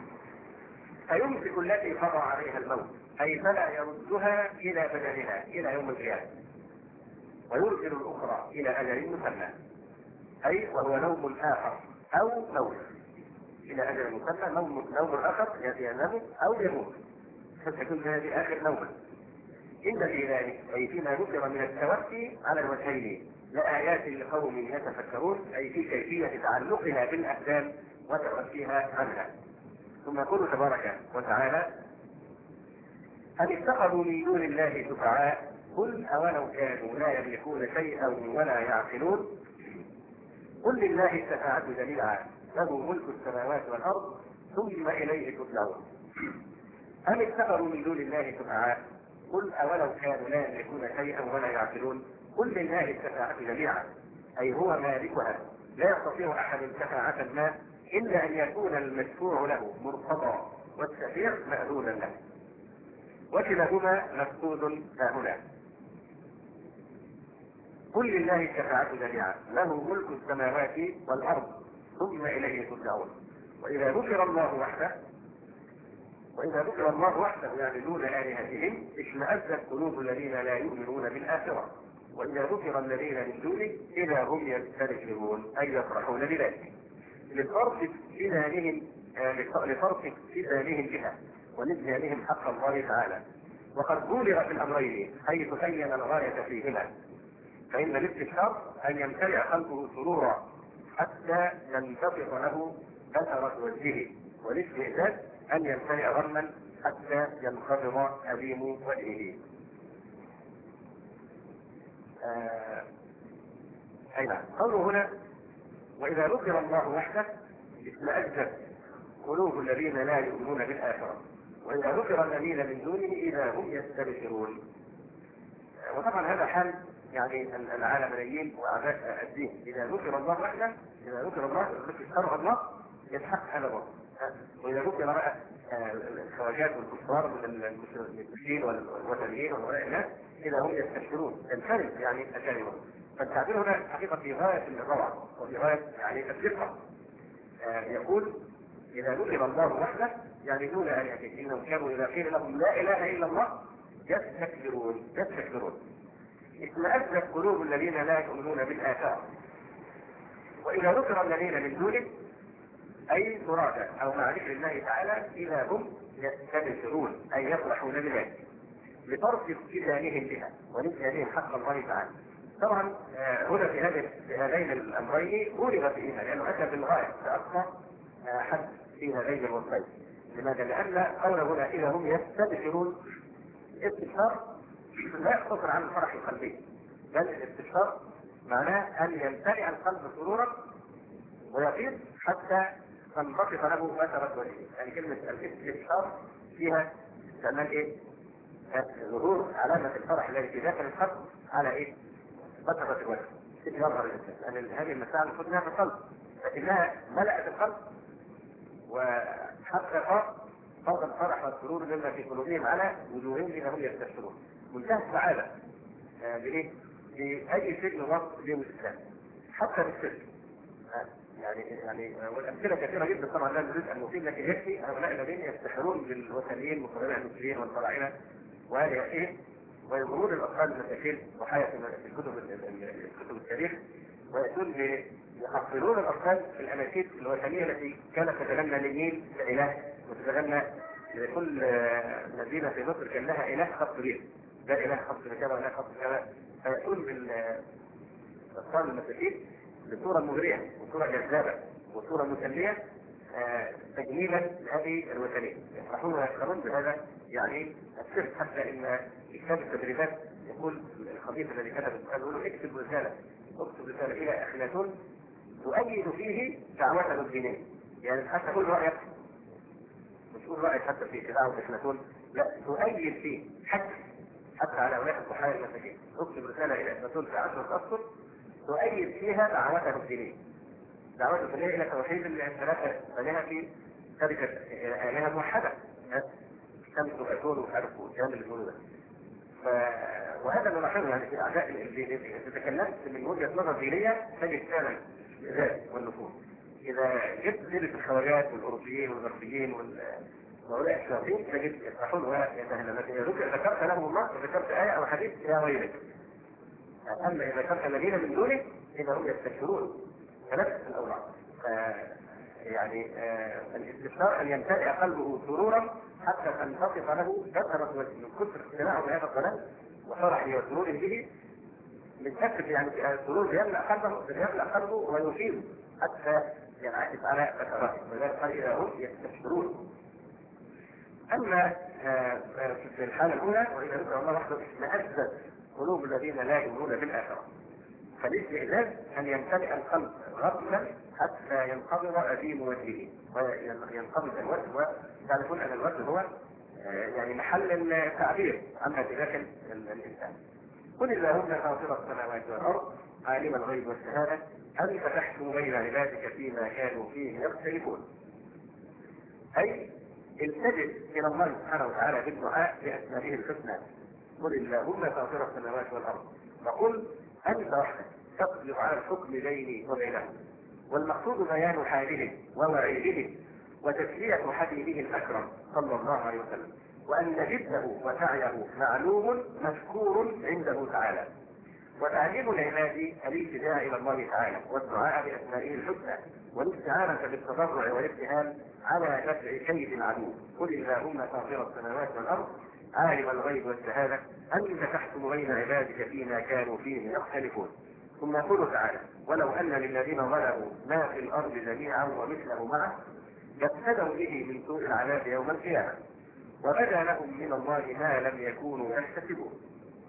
فيمسك التي قضى عليها الموت أي فلا يردها إلى بدنها إلى يوم القيامة ويرسل الأخرى إلى أجل مسمى، أي وهو نوم آخر أو موت إلى أجل مسمى. نوم نوم آخر ينام أو يموت فتكون هذه آخر نوم. إن في ذلك أي فيما ذكر من التوفي على الوجهين لآيات لقوم يتفكرون، أي في كيفية تعلقها بالأبدان وتوفيها عنها. ثم يقول تبارك وتعالى أن اتخذوا من دون الله شفعاء قل أولو كانوا لا يملكون شيئا ولا يعقلون قل لله الشفاعة جميعا له ملك السماوات والأرض ثم إليه ترجعون. أم اتخذوا من دون الله شفعاء قل أولو كانوا لا يملكون شيئا ولا يعقلون قل لله الشفاعة جميعا أي هو مالكها لا يستطيع أحد شفاعة ما إلا أن يكون المشفوع له مرتضى والشفيع مأذونا له، وكلاهما مفقود ها هنا. قل لله الشفاعة جميعا له ملك السماوات والأرض ثم إليه ترجعون. وإذا ذكر الله وحده وإذا ذكر الله وحده يعني دون آلهتهم اشمأزت قلوب الذين لا يؤمنون بالآخرة، وإذا ذكر الذين من دونه إذا هم يستبشرون أي يفرحون بذلك لفرط استدانهم لفرط استدانهم بها ونسيانهم حق الله تعالى. وقد بولغ في الأمرين حيث بين الغاية فيهما، فإن الاستبشار أن يمتلئ قلبه سرورا حتى ينتصف له بشرة وجهه، والاستئذان أن يمتلئ غما حتى ينخفض أليم وجهه. آه... أين قوله هنا وإذا ذكر الله وحده اشمأزت قلوب الذين لا يؤمنون بالآخرة وإذا ذكر الذين من دونه إذا هم يستبشرون. وطبعا هذا حال يعني العالميين وأعداء الدين، إذا ذكر الله وحده إذا ذكر الله ذكر الله يتحقق هذا الوصف واذا ذكر بقى الخواجات والكفار من المشركين والوثنيين وهؤلاء الناس اذا هم يستكبرون تنفرد يعني اكلمهم. فالتعبير هنا حقيقه في غايه الروعه وفي غايه يعني الدقه. يقول اذا ذكر الله وحده يعني دون الهه انهم كانوا اذا قيل لهم لا اله الا الله يستكبرون يستكبرون. اشمئزت قلوب الذين لا يؤمنون بالاثار. واذا ذكر الذين من دونه اي مراد او مع ذكر الله تعالى اذا هم يستبشرون اي يفرحون بذلك لطرف ابتدانهم بها ونسيانهم حق الله تعالى. طبعا هنا في هذه في هذين الامرين بولغ فيها لانه اتى بالغايه فاقصى حد في هذين الوصفين. لماذا؟ لان قوله هنا اذا هم يستبشرون استبشار لا يقتصر عن الفرح القلبي، بل الاستبشار معناه ان يمتلئ القلب سرورا ويطير حتى تنبسط له وترد وجهه. يعني كلمه الاستبشار فيها كمان ايه؟ ظهور علامه الفرح الذي في داخل القلب على ايه؟ بشرة الوجه يظهر الانسان. لان هذه المسائل المفروض انها في القلب لكنها ملأت القلب وحقق فوق الفرح والسرور مما في قلوبهم على وجوههم اذا هم يستبشرون. منتهى السعاده بايه؟ باي شيء يضاف به الاسلام حتى بالسر. يعني يعني والامثله كثيره جدا طبعا لا نريد ان نطيل، لكن يكفي هؤلاء الذين يستحرون بالوثنيين مقرنين المسلمين والفراعنه وهذه ايه؟ ويظهرون الاطفال المساكين وحياه في الكتب الكتب التاريخ ويأتون يحصلون الاطفال في الاناشيد الوثنيه التي كانت تتغنى للنيل كاله وتتغنى لكل مدينه في مصر كان لها اله خاص به، ده اله خاص بكذا واله خاص بكذا. فيأتون بالاطفال المساكين بصوره مغريه وصوره جذابه وصوره مسليه تجميلا لهذه الوثنيه. يفرحون ويفخرون بهذا يعني السر. حتى ان كتاب التدريبات يقول الخبيث الذي كتب السؤال يقول اكتب رساله اكتب رساله الى اخناتون تؤيد فيه دعوته الدينيه. يعني حتى كل رايك مش تقول رايك حتى في دعوه اخناتون، لا تؤيد فيه حتى حتى على اولئك الضحايا المساكين. اكتب رساله الى اخناتون في عشرة اشهر تؤيد فيها دعوته الدينيه. دعوته الدينيه الى توحيد الثلاثه بنيها في شركه الهه موحده شمس واتون وحرف والكلام اللي بيقولوا ده. وهذا اللي لاحظه يعني في اعداء اذا تكلمت من وجهه نظر دينيه تجد فعلا الذات والنفوذ. اذا جبت سيره الخواجات والاوروبيين والغربيين وهؤلاء الشياطين تجد يفرحون ويتهللون. اذا ذكرت لهم الله وذكرت ايه او حديث يا ويلك. اما اذا ذكرت الذين من دونه اذا هم يستكبرون فنفس الاوضاع. يعني آه الاستبشار ان يمتلئ قلبه سرورا حتى تنتصف له بشرة وجهه من كثر اقتناعه بهذا الضلال وفرحه وسروره به. من كثر يعني السرور يملا قلبه يملا قلبه ويفيض حتى ينعكس على بشرته. ولذلك قال اذا هم يستبشرون. اما آه في الحاله الاولى واذا ذكر الله وحده اشمئزت قلوب الذين لا يؤمنون بالاخره. فالاستعداد ان يمتلئ القلب غفلا حتى ينقبض اديم وجهه وينقبض الوجه. وتعرفون ان الوجه هو يعني محل التعبير عما في داخل الانسان. قل اللهم فاطر السماوات والارض عالم الغيب والشهاده انت تحكم بين عبادك فيما كانوا فيه يختلفون. اي التجئ الى الله سبحانه وتعالى بالدعاء باسمائه الحسنى. قل اللهم فاطر السماوات والارض وقل انت وحدك تقدر على الحكم بيني وبينهم. والمقصود بيان حاله ووعيده وتسلية حبيبه الاكرم صلى الله عليه وسلم، وان جده وسعيه معلوم مشكور عنده تعالى. وتعليم العباد الالتجاء الى الله تعالى والدعاء باسمائه الحسنى والاستعانه بالتضرع والابتهال على دفع كيد العدو. قل اللهم فاطر السماوات والارض عالم الغيب والشهاده انت تحكم بين عبادك فيما كانوا فيه يختلفون. ثم يقول تعالى ولو ان للذين ظلموا ما في الارض جميعا ومثله معه يفتدوا به من سوء العذاب يوم القيامه وبدا لهم من الله ما لم يكونوا يحتسبون.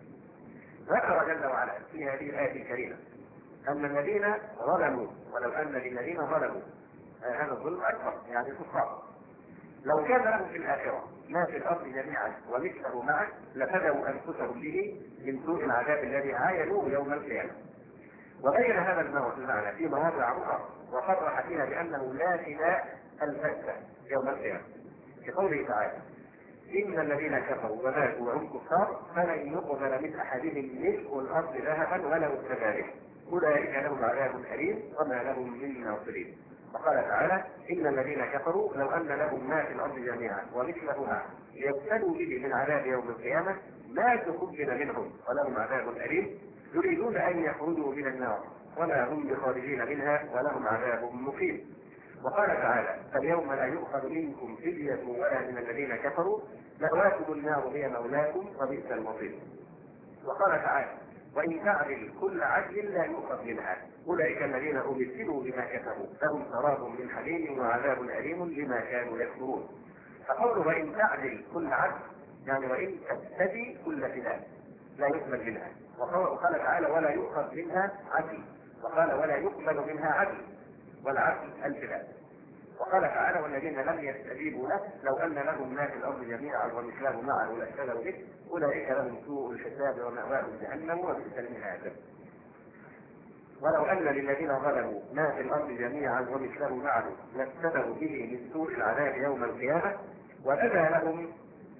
ذكر جل وعلا في هذه الايه الكريمه ان الذين ظلموا ولو ان للذين ظلموا هذا الظلم اكبر يعني كفار لو كان لهم في الاخره ما في الارض جميعا ومثله معه لفدوا انفسهم به من سوء العذاب الذي عاينوه يوم القيامه وغير هذا المعنى في مواضع أخرى وصرح فيها بأنه لا فداء الفتة يوم القيامة في قوله تعالى: إن الذين كفروا وماتوا وهم كفار فلن يقبل من أحدهم ملء الأرض ذهبا ولو افتدى به أولئك لهم عذاب أليم وما لهم من ناصرين. وقال تعالى: إن الذين كفروا لو أن لهم ما في الأرض جميعا ومثله معه ليفتدوا به من عذاب يوم القيامة ما تقبل منهم ولهم عذاب أليم يريدون أن يخرجوا من النار وما هم بخارجين منها ولهم عذاب مقيم. وقال تعالى: فاليوم لا يؤخذ منكم فدية ولا من الذين كفروا مأواكم النار هي مولاكم وبئس المصير. وقال تعالى: وإن تعدل كل عدل لا يؤخذ منها أولئك الذين أبسلوا بما كسبوا لهم شراب من حميم وعذاب أليم بما كانوا يكفرون. فقوله وإن تعدل كل عدل يعني وإن تفتدي كل فداء لا يقبل منها. وقال تعالى: ولا يؤخذ منها عدل، وقال ولا يقبل منها عدل والعدل الفداء. وقال تعالى: والذين لم يستجيبوا له لو أن لهم ما في الأرض جميعا ومثله معه لافتدوا به أولئك لهم سوء الحساب ومأواهم جهنم وبئس المهاد. ولو أن للذين ظلموا ما في الأرض جميعا ومثله معه لافتدوا به من سوء العذاب يوم القيامة وبدا لهم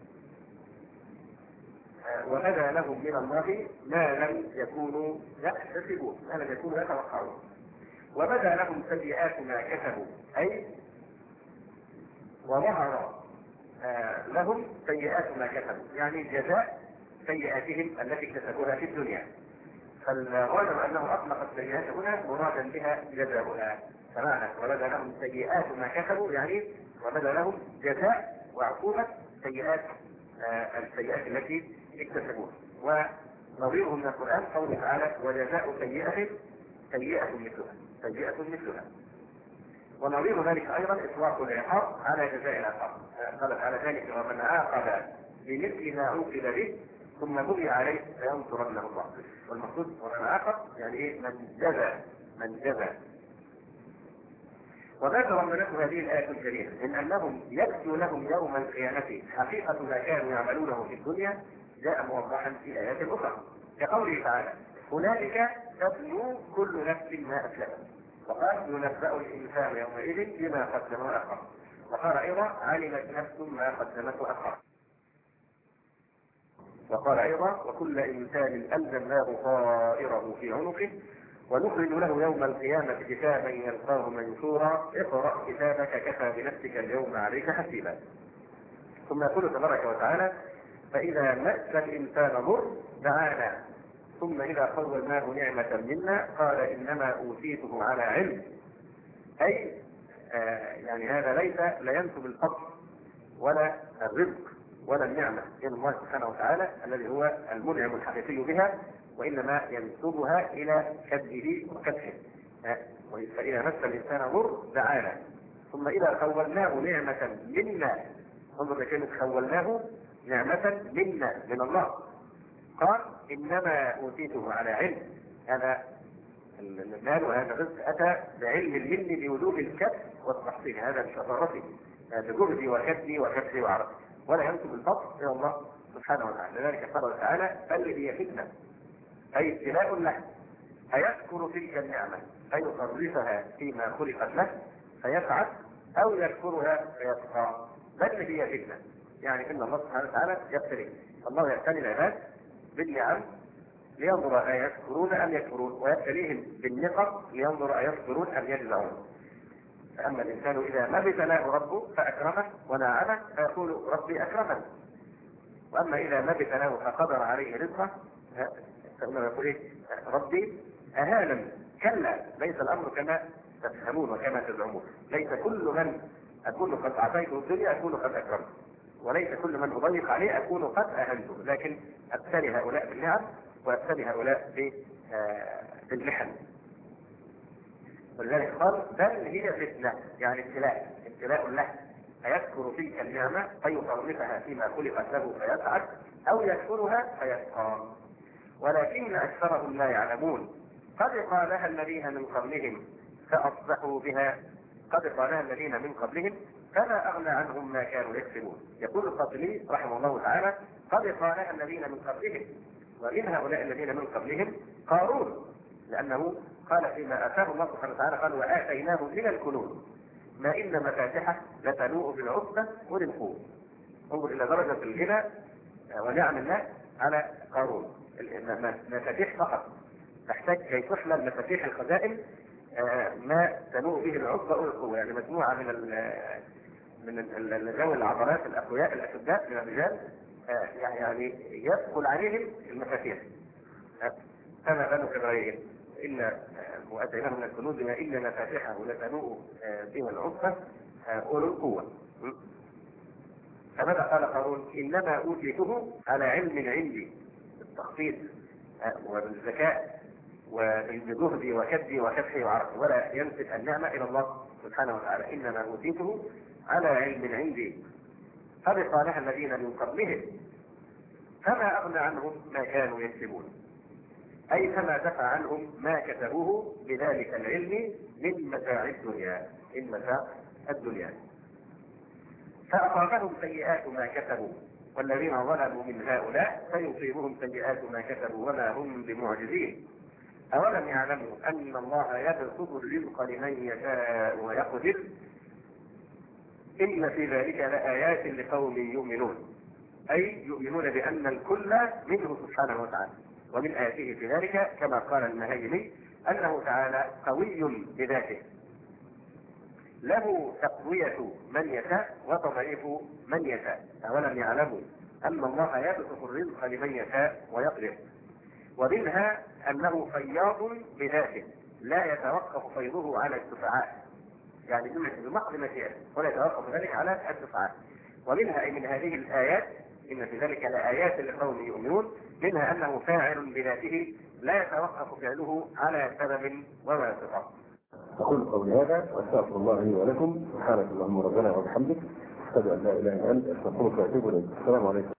وبدا لهم من الله ما لم يكونوا يحتسبون ما لم يكونوا يتوقعون وبدا لهم سيئات ما كسبوا أي وظهر آه لهم سيئات ما كسبوا يعني جزاء سيئاتهم التي كسبوها في الدنيا. فالغالب أنه أطلق السيئات هنا مرادا بها جزاؤها فمعنى وبدا لهم سيئات ما كسبوا يعني وبدا لهم جزاء وعقوبة سيئات آه السيئات التي اكتسبوها. ونظيره من القرآن قوله تعالى: وجزاء سيئة سيئة مثلها سيئة مثلها. ونظير ذلك أيضا إطلاق العقاب على جزاء العقاب. قال تعالى: ذلك ومن عاقب بمثل ما عوقب به ثم بغي عليه لينصرنه الله. والمقصود ومن عاقب يعني ايه؟ من جزى من جزى. وما تضمنته هذه الآية الكريمة من أنهم يبدو لهم يوم القيامة حقيقة ما كانوا يعملونه في الدنيا جاء موضحا في آيات أخرى كقوله تعالى: هنالك تبلو كل نفس ما أسلمت وقال: ينبأ الإنسان يومئذ بما قدم وأخر. وقال أيضا: علمت نفس ما قدمت وأخر. وقال أيضا: وكل إنسان ألزمناه طائره في عنقه ونخرج له يوم القيامة كتابا يلقاه منشورا اقرأ كتابك كفى بنفسك اليوم عليك حسيبا. ثم يقول تبارك وتعالى: فإذا مس الإنسان ضر دعانا ثم إذا خولناه نعمة منا قال إنما أوتيته على علم. أي آه يعني هذا ليس لا ينسب الفضل ولا الرزق ولا النعمة إلى الله سبحانه وتعالى الذي هو المنعم الحقيقي بها وإنما ينسبها إلى كذبه وكذبه. آه فإذا مس الإنسان ضر دعانا ثم إذا خولناه نعمة منا انظر كلمة خولناه نعمة منا من الله قال إنما أوتيته على علم. هذا المال وهذا الرزق أتى بعلم المن بوجوب الكسب والتحصيل هذا بشطارته بجهدي وكسبي وكسبي وعرفي ولا ينسب الفضل إلى الله سبحانه وتعالى. لذلك قال تعالى: بل هي فتنة أي ابتلاء له أيذكر تلك النعمة أي يصرفها فيما خلقت له فيسعد أو يذكرها فيشقى. بل هي فتنة يعني إن الله سبحانه وتعالى يبتلي. الله يبتلي العباد بالنعم لينظر أيشكرون أم يكفرون ويبتليهم بالنقم لينظر أيصبرون أم يجزعون. فأما الإنسان إذا ما ابتلاه ربه فأكرمه ونعمه فيقول ربي أكرمن. وأما إذا ما ابتلاه فقدر عليه رزقه فإنه يقول إيه؟ ربي أهانن. كلا ليس الأمر كما تفهمون وكما تزعمون. ليس كل من أكون قد أعطيته الدنيا أكون قد أكرمه وليس كل من أضيق عليه أكون قد أهنته لكن أبتلي هؤلاء بالنعم وأبتلي هؤلاء بالمحن. ولذلك قال: بل هي فتنة يعني ابتلاء ابتلاء له أيذكر تلك النعمة فيصرفها فيما خلقت له فيسعد أو يذكرها فيشقى ولكن أكثرهم لا يعلمون. قد قالها الذين من قبلهم فأصبحوا بها قد قالها الذين من قبلهم فما أغنى عنهم ما كانوا يكسبون. يقول القاضي رحمه الله تعالى: قد قالها الذين من قبلهم ومن هؤلاء الذين من قبلهم قارون لأنه قال فيما آتاه الله سبحانه وتعالى قال وآتيناه من الكنوز ما إن مفاتحه لتنوء بالعصبة أولي القوة. انظر إلى درجة الغنى ونعم الله على قارون. مفاتيح فقط تحتاج كي تحمل مفاتيح الخزائن ما تنوء به العصبة أولي القوة، يعني مجموعة من ال من ذوي العضلات الأقوياء الأشداء من الرجال يعني يدخل عليهم المفاتيح. كما بنو إبراهيم إن وآتيناه من الكنوز ما إن مفاتحه لتنوء به العصبة أولي القوة. فماذا قال قارون؟ إنما أوتيته على علم عندي، بالتخطيط وبالذكاء وبجهدي وكدي وكبحي وعرفي، ولا ينسب النعمة إلى الله سبحانه وتعالى. إنما أوتيته على علم عندي فبقالها الذين من قبلهم فما أغنى عنهم ما كانوا يكسبون، أي فما دفع عنهم ما كسبوه بذلك العلم من متاع الدنيا من متاع الدنيا فأصابهم سيئات ما كسبوا والذين ظلموا من هؤلاء فيصيبهم سيئات ما كسبوا وما هم بمعجزين. أولم يعلموا أن الله يبسط الرزق لمن يشاء ويقدر إن في ذلك لآيات لقوم يؤمنون، أي يؤمنون بأن الكل منه سبحانه وتعالى. ومن آياته في ذلك كما قال المهيمي أنه تعالى قوي بذاته له تقوية من يشاء وتضعيف من يشاء. أولم يعلموا أن الله يبسط الرزق لمن يشاء ويقدر. ومنها أنه فياض بذاته لا يتوقف فيضه على الدفعاء، يعني بمحض مشيئته ولا يتوقف ذلك على الدفعاء. ومنها أي من هذه الآيات إن في ذلك لآيات لقوم يؤمنون، منها أنه فاعل بذاته لا يتوقف فعله على سبب وواسطة. أقول قولي هذا وأستغفر الله لي ولكم. سبحانك اللهم ربنا وبحمدك أشهد أن لا إله إلا أنت أستغفرك وأتوب إليك. السلام عليكم.